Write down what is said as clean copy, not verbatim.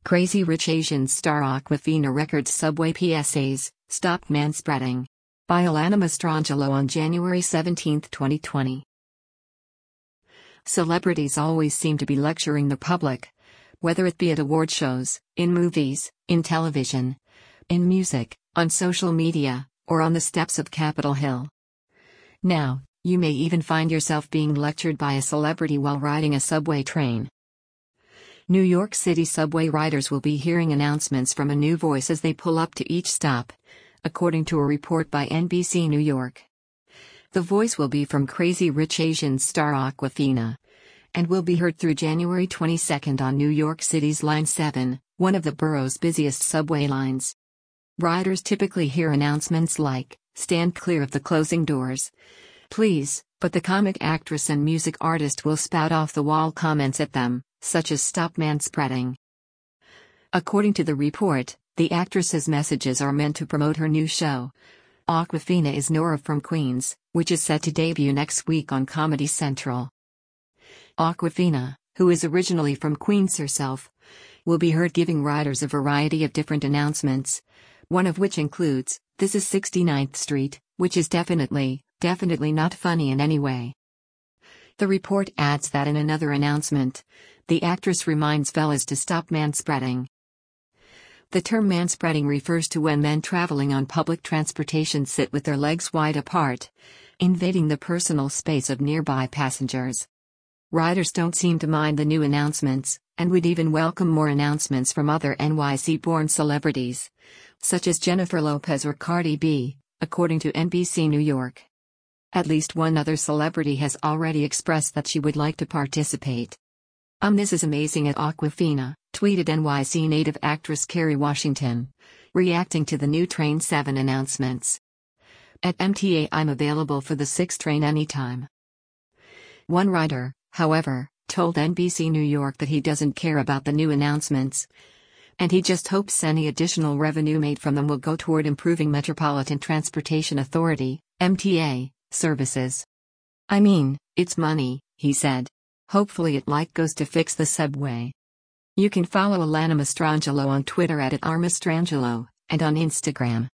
Crazy Rich Asians star Awkwafina records subway PSAs, Stop Manspreading. By Alana Mastrangelo on January 17, 2020. Celebrities always seem to be lecturing the public, whether it be at award shows, in movies, in television, in music, on social media, or on the steps of Capitol Hill. Now, you may even find yourself being lectured by a celebrity while riding a subway train. New York City subway riders will be hearing announcements from a new voice as they pull up to each stop, according to a report by NBC New York. The voice will be from Crazy Rich Asians star Awkwafina, and will be heard through January 22 on New York City's Line 7, one of the borough's busiest subway lines. Riders typically hear announcements like, "Stand clear of the closing doors, please," but the comic actress and music artist will spout off-the-wall comments at them, such as "Stop manspreading." According to the report, the actress's messages are meant to promote her new show. Awkwafina is Nora from Queens, which is set to debut next week on Comedy Central. Awkwafina, who is originally from Queens herself, will be heard giving riders a variety of different announcements, one of which includes, "This is 69th Street, which is definitely not funny in any way." The report adds that in another announcement, the actress reminds fellas to stop manspreading. The term manspreading refers to when men traveling on public transportation sit with their legs wide apart, invading the personal space of nearby passengers. Riders don't seem to mind the new announcements, and would even welcome more announcements from other NYC-born celebrities, such as Jennifer Lopez or Cardi B, according to NBC New York. At least one other celebrity has already expressed that she would like to participate. This is amazing at Awkwafina, tweeted NYC native actress Kerry Washington, reacting to the new Train 7 announcements. At MTA, I'm available for the 6 train anytime. One rider, however, told NBC New York that he doesn't care about the new announcements, and he just hopes any additional revenue made from them will go toward improving Metropolitan Transportation Authority, MTA, services. "I mean, it's money," he said. "Hopefully it goes to fix the subway." You can follow Alana Mastrangelo on Twitter @rmastrangelo, and on Instagram